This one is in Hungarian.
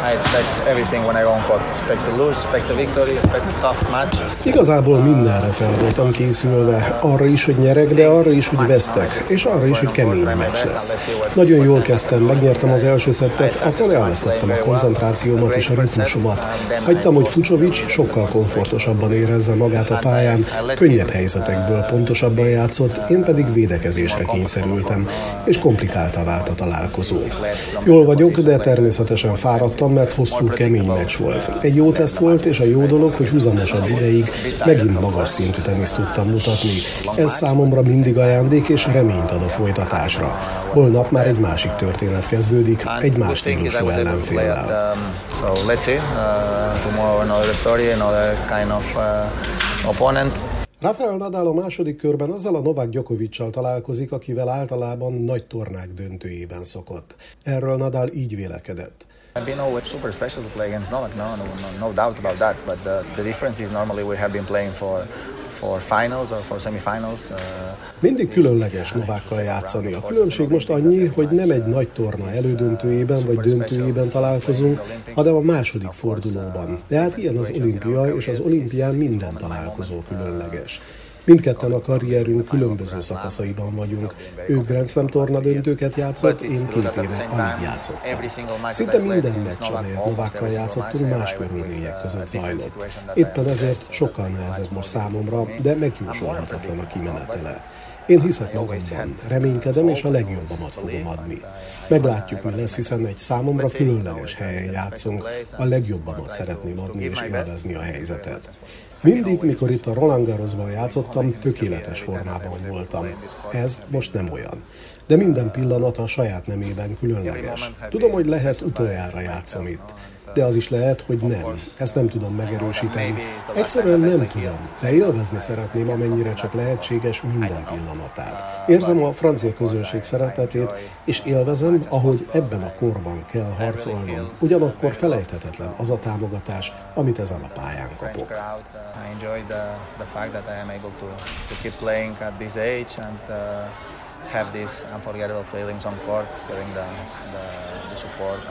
I expect everything when I go on court. Expect to lose, expect a victory, expect a tough match. Igazából mindenre fel voltam készülve. Arra is, hogy nyerek, de arra is, hogy vesztek. És arra is, hogy kemény meccs lesz. Nagyon jól kezdtem, megnyertem az első szettet, aztán elvesztettem a koncentrációmat és a ritmusomat. Hagytam, hogy Fucsovics sokkal komfortosabban érezze magát a pályán, könnyebb helyzetekből pontosabban játszott, én pedig védekezésre kényszerültem, és komplikáltá vált a találkozó. Jól vagyok, de természetesen fáradtam, mert hosszú, kemény meccs volt. Egy jó teszt volt, és a jó dolog, hogy húzamosabb ideig megint magas szintű teniszt tudtam mutatni. Ez számomra mindig ajándék és reményt ad a folytatásra. Holnap már egy másik történet kezdődik, egy más stílusú ellenféllel. Rafael Nadal a második körben azzal a Novák Djokovic-sal találkozik, akivel általában nagy tornák döntőjében szokott. Erről Nadal így vélekedett. I've been always super special to play against Novak, no doubt about that. But the difference is normally we have been playing for finals or for semifinals. Mindig különleges Novákkal játszani. A különbség most annyi, hogy nem egy nagy torna elődöntőjében vagy döntőjében találkozunk, hanem a második fordulóban. De hát ilyen az olimpia, és az olimpián minden találkozó különleges. Mindketten a karrierünk különböző szakaszaiban vagyunk. Ő Grand Slam torna döntőket játszott, én 2 éve alig játszottam. Szinte minden meccs, amelyet Novákkal játszottunk, más körülmények között zajlott. Éppen ezért sokkal nehezebb most számomra, de megjósolhatatlan a kimenetele. Én hiszek magamban, reménykedem, és a legjobbamat fogom adni. Meglátjuk, mi lesz, hiszen egy számomra különleges helyen játszunk, a legjobbamat szeretném adni és élvezni a helyzetet. Mindig, mikor itt a Roland Garrosban játszottam, tökéletes formában voltam. Ez most nem olyan. De minden pillanat a saját nemében különleges. Tudom, hogy lehet utoljára játszom itt. De az is lehet, hogy nem. Ezt nem tudom megerősíteni. Egyszerűen nem tudom, de élvezni szeretném, amennyire csak lehetséges minden pillanatát. Érzem a francia közönség szeretetét, és élvezem, ahogy ebben a korban kell harcolnom. Ugyanakkor felejthetetlen az a támogatás, amit ezen a pályán kapok. I enjoy the fact that I am able to keep playing at this age and have these unforgettable feelings on court, feeling the support.